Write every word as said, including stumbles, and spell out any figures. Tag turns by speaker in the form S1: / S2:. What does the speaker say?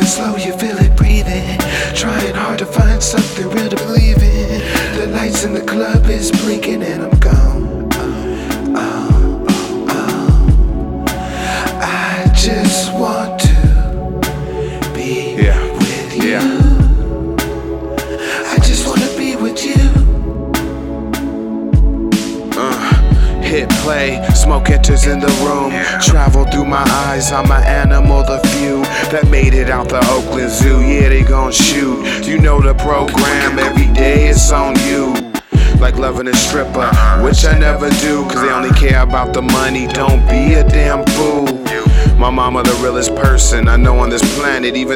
S1: slow, you feel it breathing. Trying hard to find something real to believe in. The lights in the club is blinking and I'm gone. Oh, oh, oh, oh. I just want to be
S2: Yeah.
S1: with you.
S2: Yeah.
S1: I just want to be with you.
S2: Hit play, smoke enters in the room. Travel through my eyes, I'm an animal, the few that made it out the Oakland Zoo. Yeah, they gon' shoot. You know the program, every day it's on you. Like loving a stripper, which I never do, cause they only care about the money. Don't be a damn fool. My mama the realest person I know on this planet, even